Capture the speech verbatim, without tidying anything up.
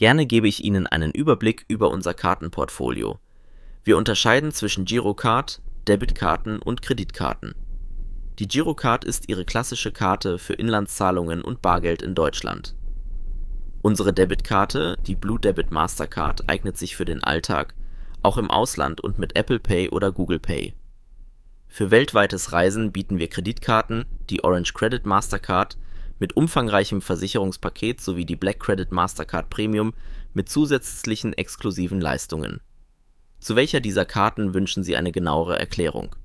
Gerne gebe ich Ihnen einen Überblick über unser Kartenportfolio. Wir unterscheiden zwischen Girocard, Debitkarten und Kreditkarten. Die Girocard ist Ihre klassische Karte für Inlandszahlungen und Bargeld in Deutschland. Unsere Debitkarte, die Blue Debit Mastercard, eignet sich für den Alltag, auch im Ausland und mit Apple Pay oder Google Pay. Für weltweites Reisen bieten wir Kreditkarten, die Orange Credit Mastercard mit umfangreichem Versicherungspaket sowie die Black Credit Mastercard Premium mit zusätzlichen exklusiven Leistungen. Zu welcher dieser Karten wünschen Sie eine genauere Erklärung?